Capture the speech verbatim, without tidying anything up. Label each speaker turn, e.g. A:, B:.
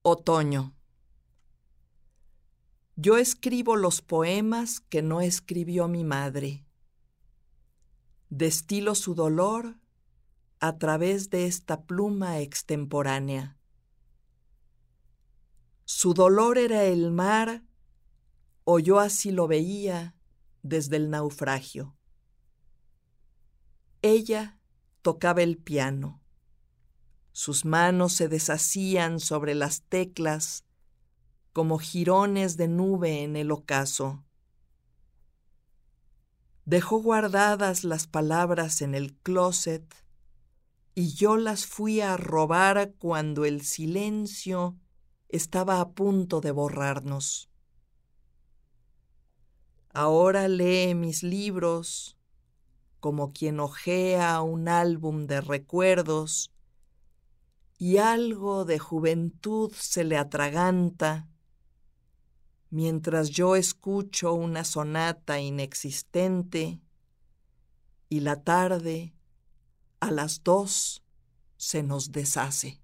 A: Otoño. Yo escribo los poemas que no escribió mi madre. Destilo su dolor a través de esta pluma extemporánea. Su dolor era el mar, o yo así lo veía desde el naufragio. Ella tocaba el piano. Sus manos se deshacían sobre las teclas como jirones de nube en el ocaso. Dejó guardadas las palabras en el closet y yo las fui a robar cuando el silencio estaba a punto de borrarnos. Ahora lee mis libros como quien hojea un álbum de recuerdos y algo de juventud se le atraganta mientras yo escucho una sonata inexistente y la tarde a las dos se nos deshace.